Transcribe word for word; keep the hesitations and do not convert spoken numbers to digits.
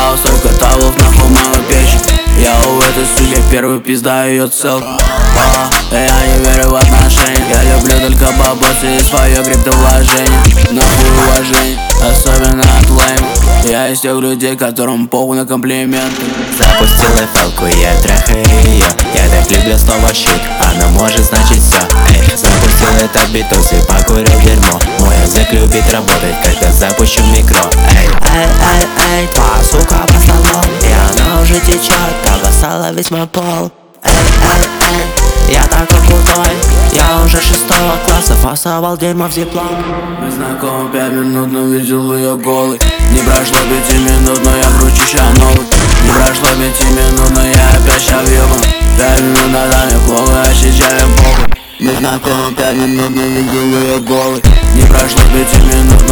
осталось только тавов, нахуй мама печень. Я у этой суки первый пизда ее цел. Я не верю в отношения, я люблю только бабосы и свое криптовложение. Нахуй уважение, особенно от лайма. Я из тех людей, которым похуй на комплименты. Запустила фелку, я трахаю ее. Я так люблю слово щит, она может значить все. Эй, запустил этот битус и покурил дерьмо. Мой язык любит работать, когда запущу микро. Эй, эй, эй, эй, твоя сука по столом, и она уже течет, обоссала весь мой пол. Эй, эй, эй, я такой крутой, я уже шестого класса фасовал дерьмо в диплом. Мы знакомы пять минут, но видел ее голый. Не прошло пяти минут, но я кручу ща новый. Не прошло пяти минут, но я опять ща въебан. Пять минут назад мне плохо, а сейчас я похуй. Мы знакомы пять минут, но видел ее голый. Не прошло пяти минут,